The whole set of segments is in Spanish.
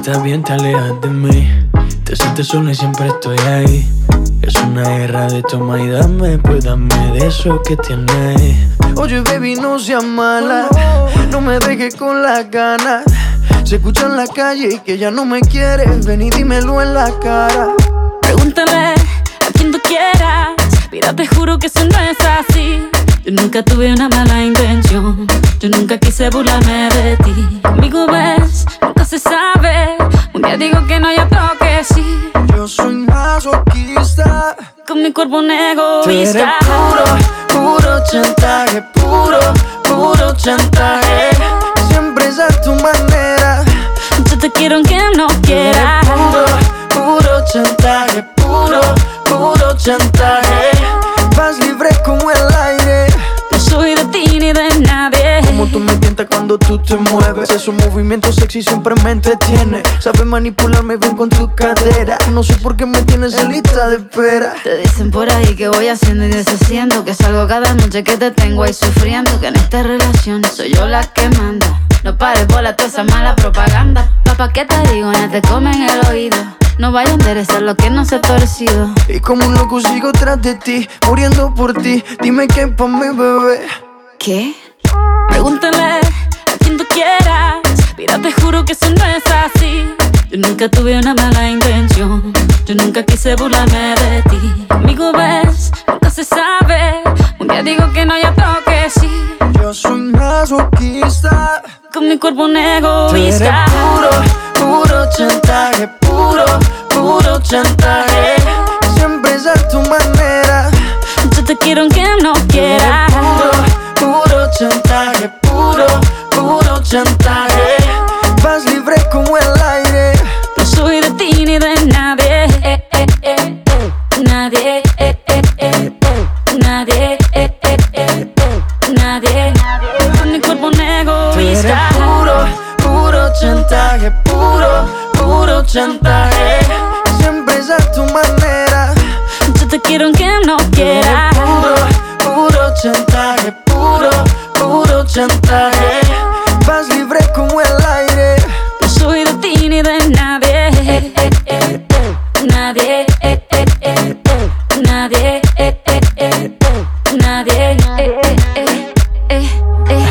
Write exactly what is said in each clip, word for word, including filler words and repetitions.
estás bien, te alejas de mí. Te sientes sola y siempre estoy ahí. Es una guerra de toma y dame, pues dame de eso que tienes. Oye, baby, no seas mala, no me dejes con las ganas. Se escucha en la calle y que ya no me quieres. Ven y dímelo en la cara. Pregúntale a quien tú quieras. Mira, te juro que eso no es así. Yo nunca tuve una mala intención. Yo nunca quise burlarme de ti. Conmigo ves, nunca se sabe. Un día digo que no, y otro que sí. Yo soy masoquista. Con mi cuerpo un egoísta. Tú eres puro, puro chantaje. Puro, puro chantaje. Siempre es a tu manera. Yo te quiero aunque no quieras. Puro, puro chantaje. Puro, puro chantaje. Vas libre como el aire. No soy de ti ni de nadie. Como tú me tientas cuando tú te mueves. Esos movimientos sexy siempre me entretiene. Sabes manipularme bien con tu cadera. No sé por qué me tienes en lista de espera. Te dicen por ahí que voy haciendo y deshaciendo, que salgo cada noche que te tengo ahí sufriendo, que en esta relación soy yo la que manda. No pares bola toda esa mala propaganda. Papá, ¿qué te digo? Ya te comen el oído. No vaya a enderezar lo que no se ha torcido. Y como un loco sigo tras de ti, muriendo por ti. Dime qué pa' mi bebé. ¿Qué? Pregúntale a quien tú quieras. Mira, te juro que eso no es así. Yo nunca tuve una mala intención. Yo nunca quise burlarme de ti. Conmigo ves, nunca se sabe. Un día digo que no, y otro que sí. Yo soy masoquista. Con mi cuerpo un Tú eres egoísta. puro, puro chantaje. Puro, puro chantaje. Siempre es a tu manera. Yo te quiero aunque no quieras. Puro, puro chantaje. Puro, puro chantaje. Vas libre como el aire. No soy de ti ni de nadie. Eh, eh, eh, eh. Nadie. Eh, eh, eh, eh. Nadie. Eh, eh, eh, eh. Nadie. Con mi cuerpo un Tú eres egoísta. puro, puro chantaje. Puro, puro chantaje. Siempre es a tu manera. Yo te quiero aunque no quieras. Puro, puro chantaje. Puro, puro chantaje. Vas libre como el aire. No soy de ti ni de nadie. Eh, eh, eh, eh. Nadie. Eh, eh, eh, eh. Nadie. Eh, eh, eh, eh. Nadie. Eh, eh, eh, eh, eh.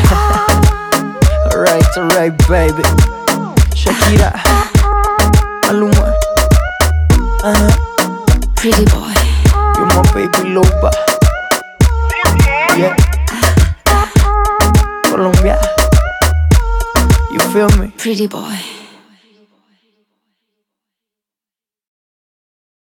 Alright, alright, baby. Shakira, Maluma, uh-huh. Pretty boy. You're my baby loba. Yeah. Colombia. You feel me? Pretty boy.